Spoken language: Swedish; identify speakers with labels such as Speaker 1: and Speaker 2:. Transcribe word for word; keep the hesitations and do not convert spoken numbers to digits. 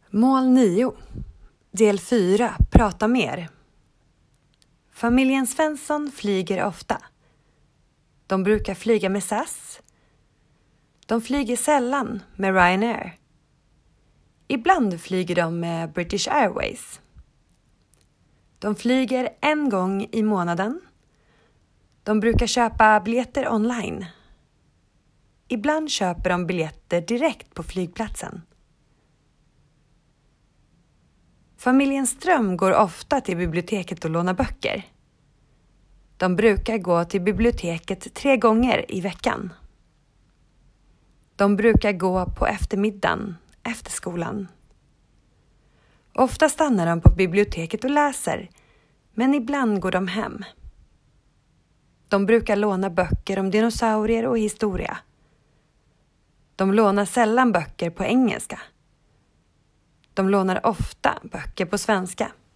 Speaker 1: Mål nio. Del fyra. Prata mer. Familjen Svensson flyger ofta. De brukar flyga med S A S. De flyger sällan med Ryanair. Ibland flyger de med British Airways. De flyger en gång i månaden. De brukar köpa biljetter online. Ibland köper de biljetter direkt på flygplatsen. Familjen Ström går ofta till biblioteket och lånar böcker. De brukar gå till biblioteket tre gånger i veckan. De brukar gå på eftermiddagen efter skolan. Ofta stannar de på biblioteket och läser, men ibland går de hem. De brukar låna böcker om dinosaurier och historia. De lånar sällan böcker på engelska. De lånar ofta böcker på svenska.